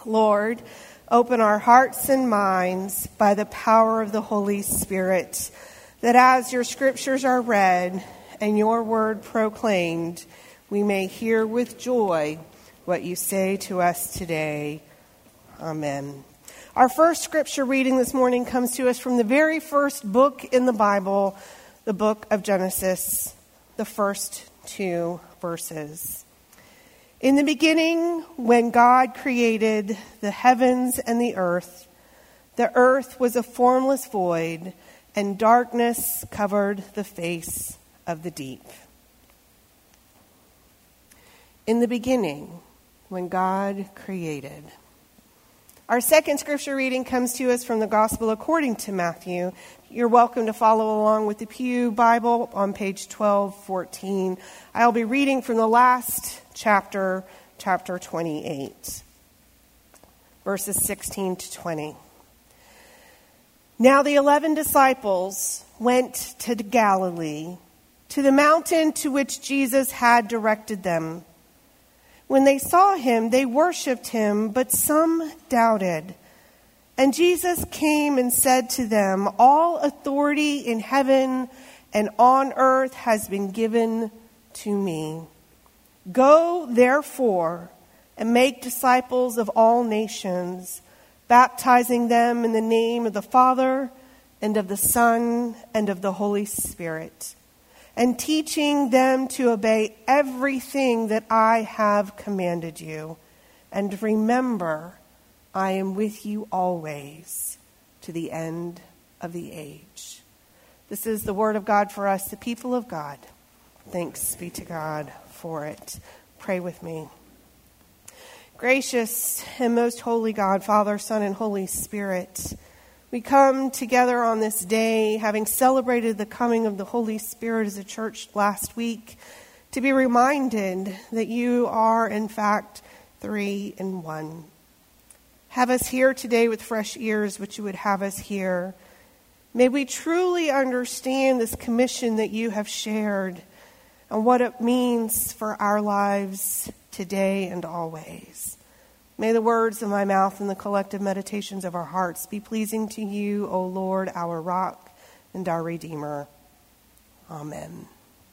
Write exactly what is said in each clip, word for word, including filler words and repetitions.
Lord, open our hearts and minds by the power of the Holy Spirit, that as your scriptures are read and your word proclaimed, we may hear with joy what you say to us today. Amen. Our first scripture reading this morning comes to us from the very first book in the Bible, the book of Genesis, the first two verses. In the beginning, when God created the heavens and the earth, the earth was a formless void, and darkness covered the face of the deep. In the beginning, when God created. Our second scripture reading comes to us from the Gospel according to Matthew. You're welcome to follow along with the Pew Bible on page twelve fourteen. I'll be reading from the last chapter, chapter twenty-eight, verses sixteen to twenty. Now the eleven disciples went to Galilee, to the mountain to which Jesus had directed them. When they saw him, they worshipped him, but some doubted. And Jesus came and said to them, "All authority in heaven and on earth has been given to me. Go, therefore, and make disciples of all nations, baptizing them in the name of the Father and of the Son and of the Holy Spirit, and teaching them to obey everything that I have commanded you. And remember, I am with you always to the end of the age." This is the word of God for us, the people of God. Thanks be to God for it. Pray with me. Gracious and most holy God, Father, Son, and Holy Spirit, we come together on this day, having celebrated the coming of the Holy Spirit as a church last week, to be reminded that you are, in fact, three in one. Have us hear today with fresh ears what you would have us hear. May we truly understand this commission that you have shared and what it means for our lives today and always. May the words of my mouth and the collective meditations of our hearts be pleasing to you, O Lord, our rock and our Redeemer. Amen.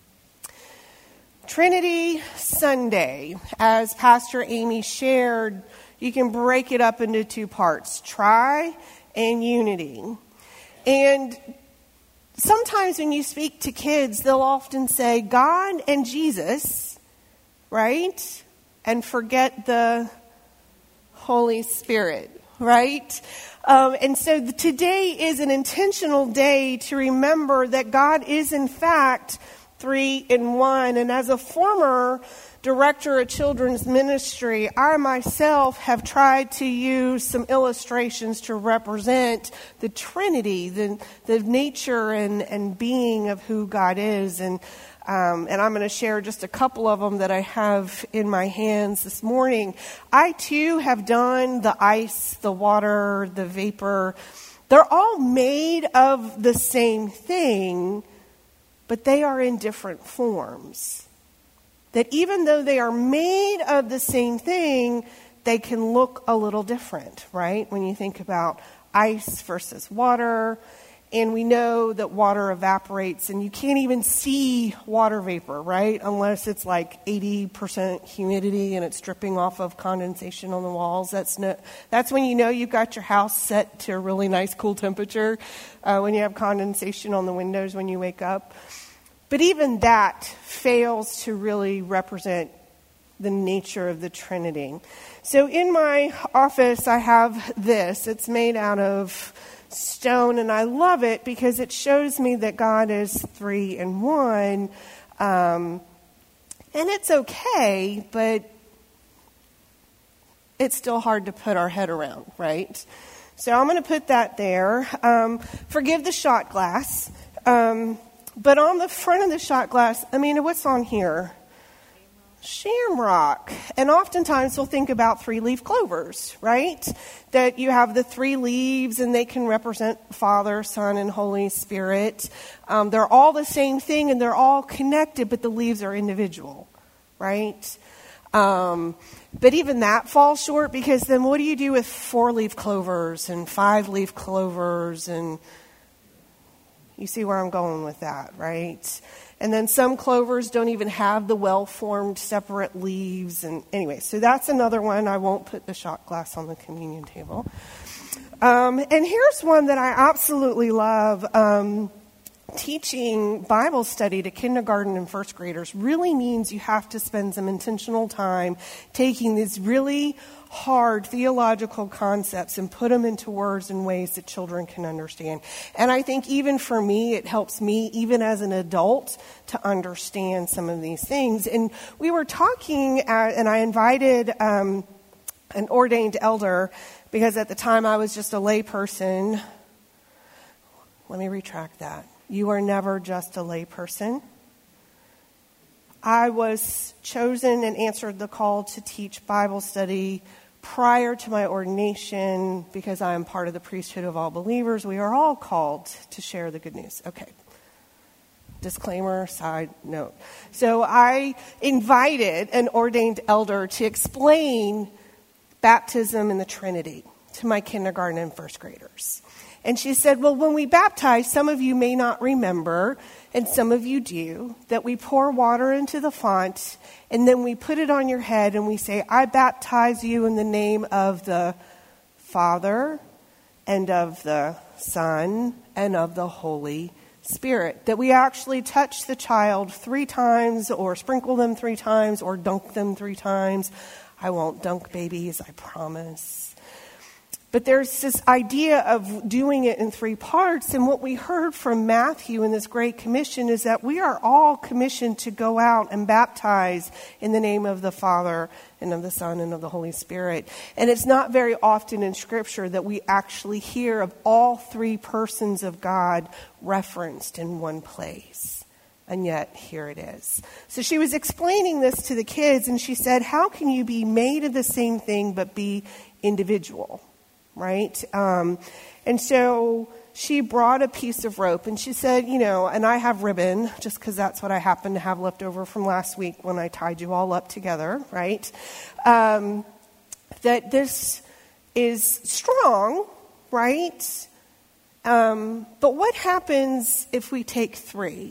Trinity Sunday, as Pastor Amy shared, you can break it up into two parts, tri and unity. And sometimes when you speak to kids, they'll often say God and Jesus, right? And forget the Holy Spirit, right? Um, and so the, today is an intentional day to remember that God is in fact three in one. And as a former director of children's ministry, I myself have tried to use some illustrations to represent the Trinity, the, the nature and, and being of who God is. And Um, and I'm going to share just a couple of them that I have in my hands this morning. I, too, have done the ice, the water, the vapor. They're all made of the same thing, but they are in different forms. That even though they are made of the same thing, they can look a little different, right? When you think about ice versus water. And we know that water evaporates, and you can't even see water vapor, right? Unless it's like eighty percent humidity and it's dripping off of condensation on the walls. That's no, that's when you know you've got your house set to a really nice, cool temperature, uh, when you have condensation on the windows when you wake up. But even that fails to really represent the nature of the Trinity. So in my office, I have this. It's made out of stone, and I love it because it shows me that God is three in one. Um, and it's okay, but it's still hard to put our head around, right? So I'm going to put that there. Um, forgive the shot glass. Um, but on the front of the shot glass, I mean, what's on here? Shamrock. And oftentimes we'll think about three-leaf clovers, right? That you have the three leaves and they can represent Father, Son, and Holy Spirit. Um, they're all the same thing and they're all connected, but the leaves are individual, right? Um, but even that falls short, because then what do you do with four-leaf clovers and five-leaf clovers? And you see where I'm going with that, right? And then some clovers don't even have the well-formed separate leaves. And anyway, so that's another one. I won't put the shot glass on the communion table. Um, and here's one that I absolutely love. Um, teaching Bible study to kindergarten and first graders really means you have to spend some intentional time taking these really hard theological concepts and put them into words and ways that children can understand. And I think even for me, it helps me, even as an adult, to understand some of these things. And we were talking, at, and I invited um, an ordained elder, because at the time I was just a lay person. Let me retract that. You are never just a lay person. I was chosen and answered the call to teach Bible study prior to my ordination, because I am part of the priesthood of all believers. We are all called to share the good news. Okay. Disclaimer, side note. So I invited an ordained elder to explain baptism and the Trinity to my kindergarten and first graders. And she said, well, when we baptize, some of you may not remember, and some of you do, that we pour water into the font, and then we put it on your head, and we say, I baptize you in the name of the Father, and of the Son, and of the Holy Spirit. That we actually touch the child three times, or sprinkle them three times, or dunk them three times. I won't dunk babies, I promise. But there's this idea of doing it in three parts. And what we heard from Matthew in this Great Commission is that we are all commissioned to go out and baptize in the name of the Father and of the Son and of the Holy Spirit. And it's not very often in Scripture that we actually hear of all three persons of God referenced in one place. And yet, here it is. So she was explaining this to the kids, and she said, how can you be made of the same thing but be individual? Right? Um, and so she brought a piece of rope, and she said, you know, and I have ribbon, just because that's what I happen to have left over from last week when I tied you all up together, right? Um, that this is strong, right? Um, but what happens if we take three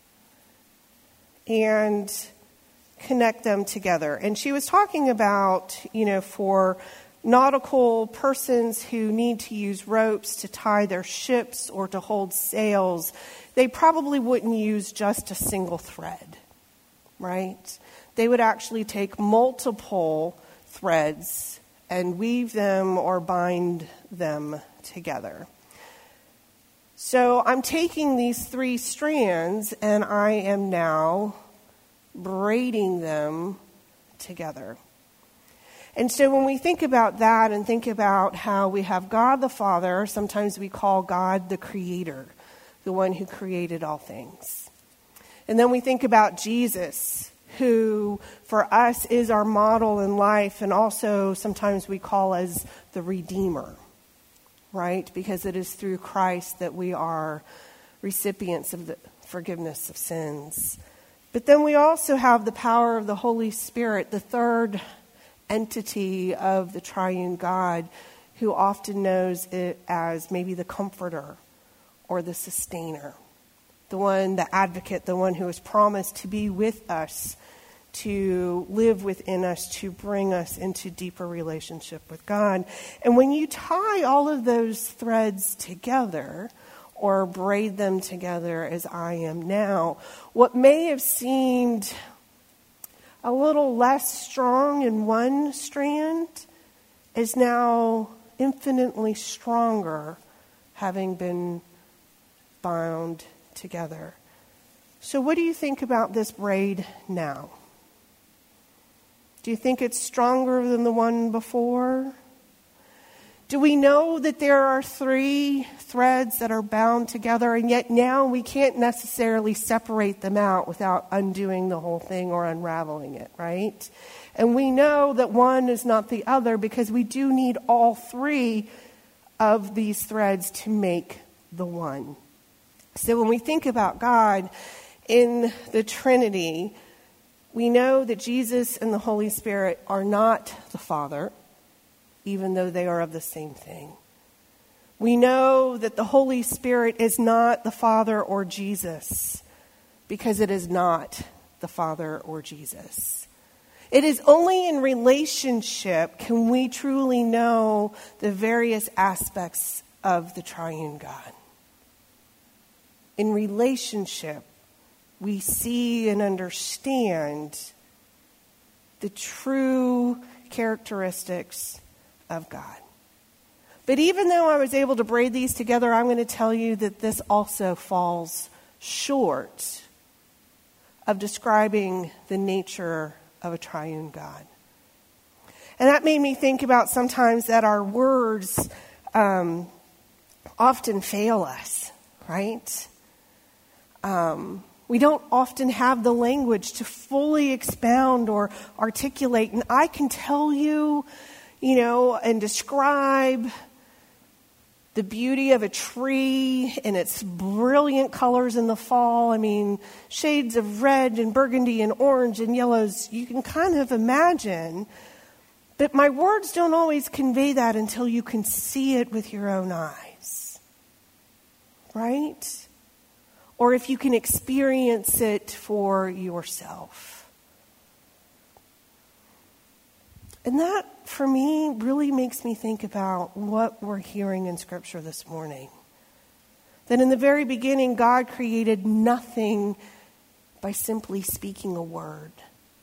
and connect them together? And she was talking about, you know, for nautical persons who need to use ropes to tie their ships or to hold sails, they probably wouldn't use just a single thread, right? They would actually take multiple threads and weave them or bind them together. So I'm taking these three strands and I am now braiding them together. And so when we think about that and think about how we have God the Father, sometimes we call God the Creator, the one who created all things. And then we think about Jesus, who for us is our model in life, and also sometimes we call as the Redeemer, right? Because it is through Christ that we are recipients of the forgiveness of sins. But then we also have the power of the Holy Spirit, the third entity of the triune God, who often knows it as maybe the comforter or the sustainer, the one, the advocate, the one who has promised to be with us, to live within us, to bring us into deeper relationship with God. And when you tie all of those threads together, or braid them together as I am now, what may have seemed a little less strong in one strand is now infinitely stronger, having been bound together. So what do you think about this braid now? Do you think it's stronger than the one before? Do we know that there are three threads that are bound together, and yet now we can't necessarily separate them out without undoing the whole thing or unraveling it, right? And we know that one is not the other because we do need all three of these threads to make the one. So when we think about God in the Trinity, We know that Jesus and the Holy Spirit are not the Father, even though they are of the same thing. We know that the Holy Spirit is not the Father or Jesus, because it is not the Father or Jesus. It is only in relationship can we truly know the various aspects of the triune God. In relationship, we see and understand the true characteristics of God. But even though I was able to braid these together, I'm going to tell you that this also falls short of describing the nature of a triune God. And that made me think about sometimes that our words um, often fail us, right? Um, we don't often have the language to fully expound or articulate. And I can tell you, you know, and describe the beauty of a tree and its brilliant colors in the fall. I mean, shades of red and burgundy and orange and yellows, you can kind of imagine. But my words don't always convey that until you can see it with your own eyes. Right? Or if you can experience it for yourself. And that, for me, really makes me think about what we're hearing in Scripture this morning. That in the very beginning, God created nothing by simply speaking a word.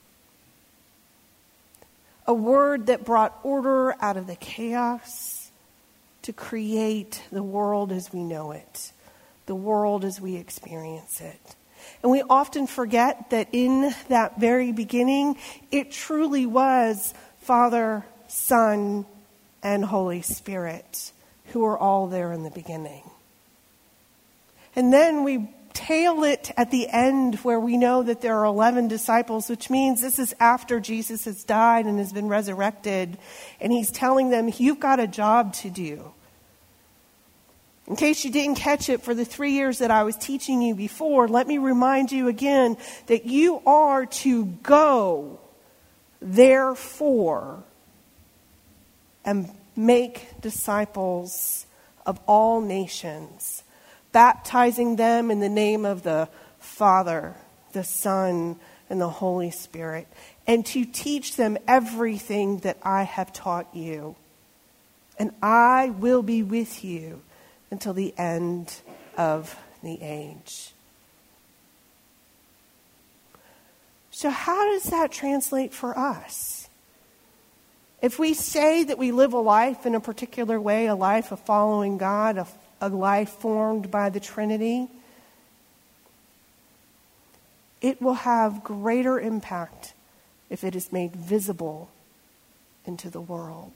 A word that brought order out of the chaos to create the world as we know it, the world as we experience it. And we often forget that in that very beginning, it truly was Father, Son, and Holy Spirit, who are all there in the beginning. And then we tail it at the end where we know that there are eleven disciples, which means this is after Jesus has died and has been resurrected. And he's telling them, you've got a job to do. In case you didn't catch it for the three years that I was teaching you before, let me remind you again that you are to go, therefore, and make disciples of all nations, baptizing them in the name of the Father, the Son, and the Holy Spirit, and to teach them everything that I have taught you. And I will be with you until the end of the age. So how does that translate for us? If we say that we live a life in a particular way, a life of following God, a, a life formed by the Trinity, it will have greater impact if it is made visible into the world.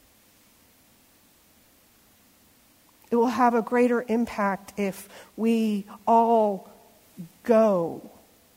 It will have a greater impact if we all go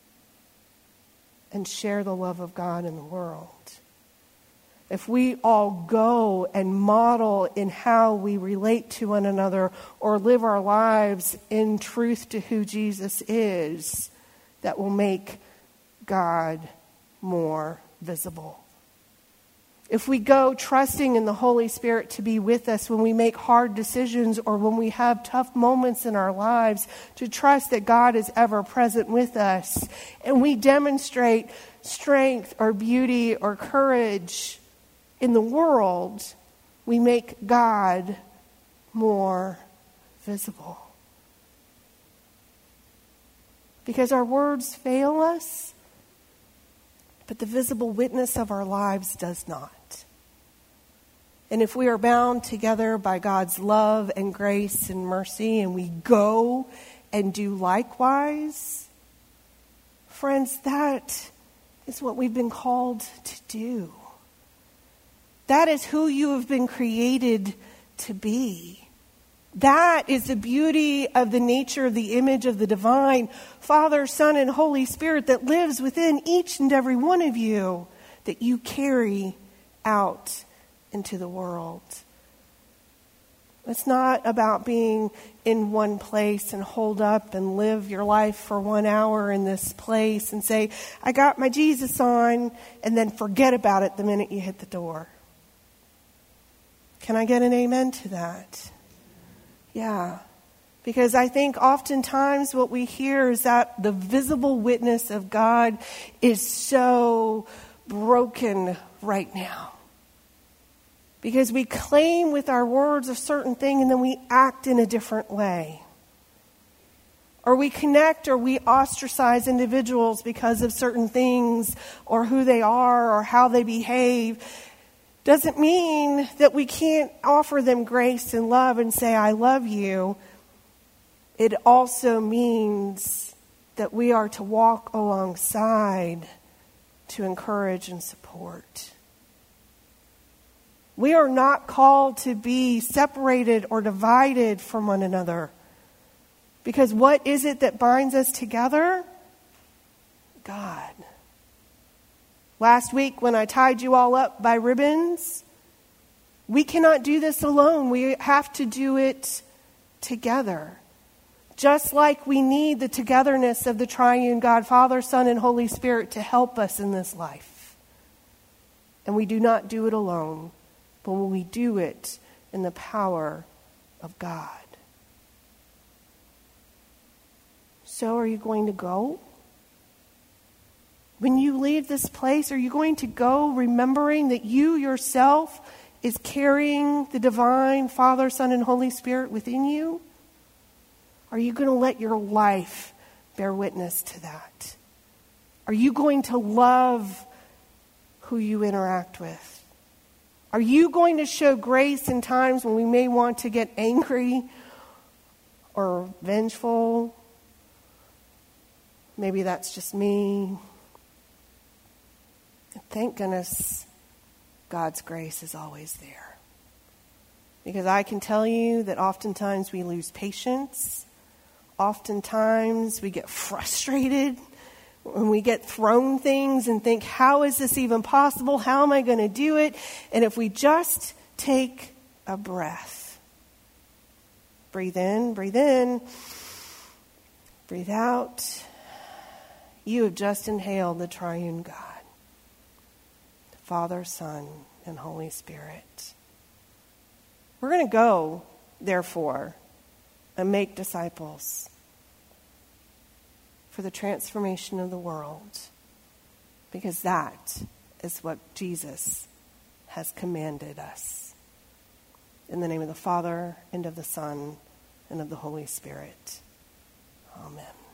and share the love of God in the world. If we all go and model in how we relate to one another or live our lives in truth to who Jesus is, that will make God more visible. If we go trusting in the Holy Spirit to be with us when we make hard decisions or when we have tough moments in our lives, to trust that God is ever present with us, and we demonstrate strength or beauty or courage in the world, we make God more visible. Because our words fail us, but the visible witness of our lives does not. And if we are bound together by God's love and grace and mercy, and we go and do likewise, friends, that is what we've been called to do. That is who you have been created to be. That is the beauty of the nature of the image of the divine Father, Son, and Holy Spirit that lives within each and every one of you, that you carry out into the world. It's not about being in one place and hold up and live your life for one hour in this place and say, I got my Jesus on, and then forget about it the minute you hit the door. Can I get an amen to that? Yeah. Because I think oftentimes what we hear is that the visible witness of God is so broken right now. Because we claim with our words a certain thing and then we act in a different way. Or we connect or we ostracize individuals because of certain things or who they are or how they behave. Doesn't mean that we can't offer them grace and love and say, I love you. It also means that we are to walk alongside to encourage and support. We are not called to be separated or divided from one another. Because what is it that binds us together? God. Last week when I tied you all up by ribbons, we cannot do this alone. We have to do it together. Just like we need the togetherness of the triune God, Father, Son, and Holy Spirit to help us in this life. And we do not do it alone. But when we do it in the power of God. So are you going to go? When you leave this place, are you going to go remembering that you yourself is carrying the divine Father, Son, and Holy Spirit within you? Are you going to let your life bear witness to that? Are you going to love who you interact with? Are you going to show grace in times when we may want to get angry or vengeful? Maybe that's just me. Thank goodness God's grace is always there. Because I can tell you that oftentimes we lose patience. Oftentimes we get frustrated when we get thrown things and think, how is this even possible? How am I going to do it? And if we just take a breath, breathe in, breathe in, breathe out, you have just inhaled the triune God, the Father, Son, and Holy Spirit. We're going to go, therefore, and make disciples for the transformation of the world, because that is what Jesus has commanded us. In the name of the Father, and of the Son, and of the Holy Spirit. Amen.